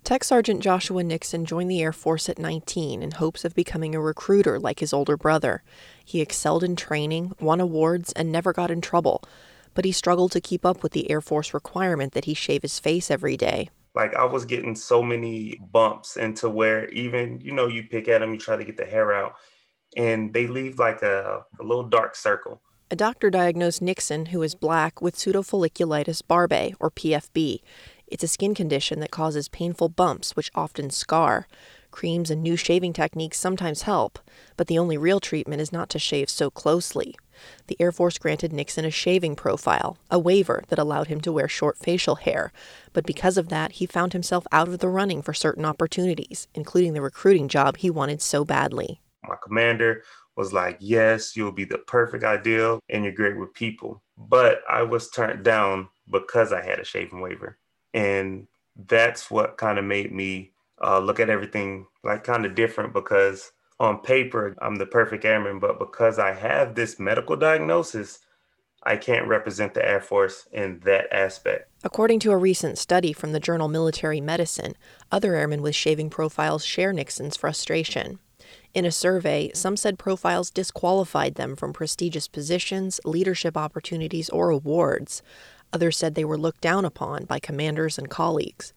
Tech Sergeant Joshua Nixon joined the Air Force at 19 in hopes of becoming a recruiter like his older brother. He excelled in training, won awards, and never got in trouble. But he struggled to keep up with the Air Force requirement that he shave his face every day. I was getting so many bumps into where even, you pick at them, you try to get the hair out, and they leave like a little dark circle. A doctor diagnosed Nixon, who is black, with pseudofolliculitis barbae, or PFB. It's a skin condition that causes painful bumps, which often scar. Creams and new shaving techniques sometimes help, but the only real treatment is not to shave so closely. The Air Force granted Nixon a shaving profile, a waiver that allowed him to wear short facial hair. But because of that, he found himself out of the running for certain opportunities, including the recruiting job he wanted so badly. My commander was like, yes, you'll be the perfect ideal and you're great with people. But I was turned down because I had a shaving waiver. And that's what kind of made me look at everything like kind of different, because on paper, I'm the perfect airman. But because I have this medical diagnosis, I can't represent the Air Force in that aspect. According to a recent study from the journal Military Medicine, other airmen with shaving profiles share Nixon's frustration. In a survey, some said profiles disqualified them from prestigious positions, leadership opportunities, or awards. Others said they were looked down upon by commanders and colleagues.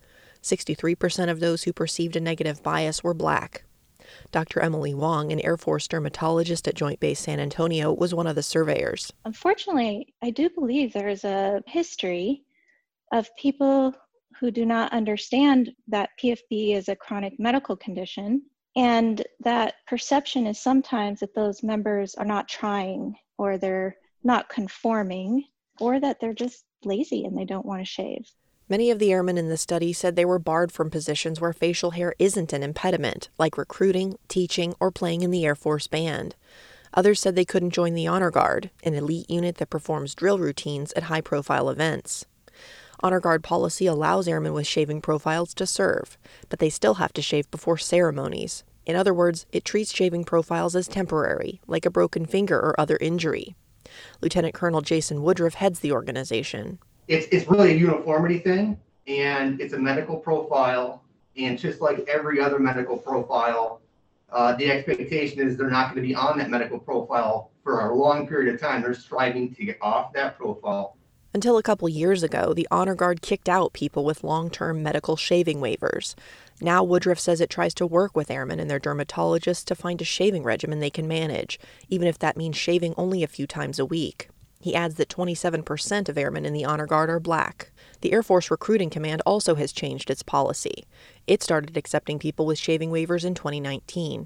63% of those who perceived a negative bias were black. Dr. Emily Wong, an Air Force dermatologist at Joint Base San Antonio, was one of the surveyors. Unfortunately, I do believe there is a history of people who do not understand that PFB is a chronic medical condition, and that perception is sometimes that those members are not trying, or they're not conforming, or that they're just lazy and they don't want to shave. Many of the airmen in the study said they were barred from positions where facial hair isn't an impediment, like recruiting, teaching, or playing in the Air Force band. Others said they couldn't join the Honor Guard, an elite unit that performs drill routines at high-profile events. Honor Guard policy allows airmen with shaving profiles to serve, but they still have to shave before ceremonies. In other words, it treats shaving profiles as temporary, like a broken finger or other injury. Lieutenant Colonel Jason Woodruff heads the organization. It's really a uniformity thing, and it's a medical profile, and just like every other medical profile, the expectation is they're not going to be on that medical profile for a long period of time. They're striving to get off that profile. Until a couple years ago, the Honor Guard kicked out people with long-term medical shaving waivers. Now Woodruff says it tries to work with airmen and their dermatologists to find a shaving regimen they can manage, even if that means shaving only a few times a week. He adds that 27% of airmen in the Honor Guard are black. The Air Force Recruiting Command also has changed its policy. It started accepting people with shaving waivers in 2019.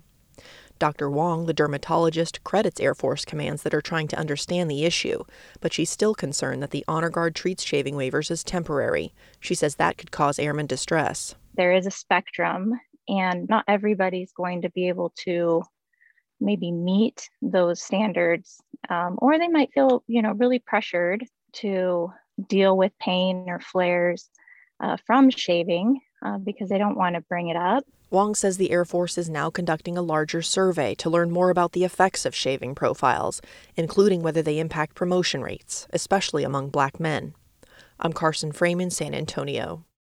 Dr. Wong, the dermatologist, credits Air Force commands that are trying to understand the issue, but she's still concerned that the Honor Guard treats shaving waivers as temporary. She says that could cause airmen distress. There is a spectrum, and not everybody's going to be able to maybe meet those standards, or they might feel, really pressured to deal with pain or flares from shaving because they don't want to bring it up. Wong says the Air Force is now conducting a larger survey to learn more about the effects of shaving profiles, including whether they impact promotion rates, especially among black men. I'm Carson Frame in San Antonio.